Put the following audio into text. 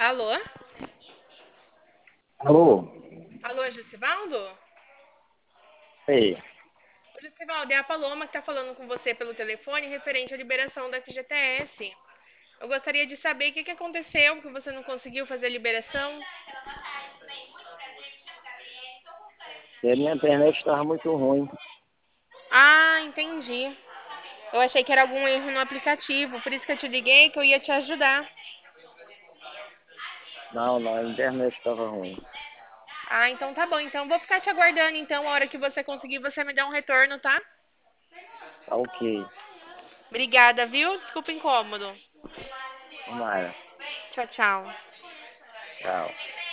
Alô? Alô? Alô, Gessivaldo? Ei, Ô, Gessivaldo, é a Paloma que tá falando com você pelo telefone referente à liberação da FGTS. Eu gostaria de saber o que aconteceu, que você não conseguiu fazer a liberação. a minha internet estava muito ruim. Ah, entendi. Eu achei que era algum erro no aplicativo, por isso que eu te liguei, que eu ia te ajudar. Não, a internet estava ruim. Ah, então tá bom. Então vou ficar te aguardando, então, a hora que você conseguir, você me dá um retorno, tá? Tá ok. Obrigada, viu? Desculpa o incômodo. Tomara. Tchau, tchau. Tchau.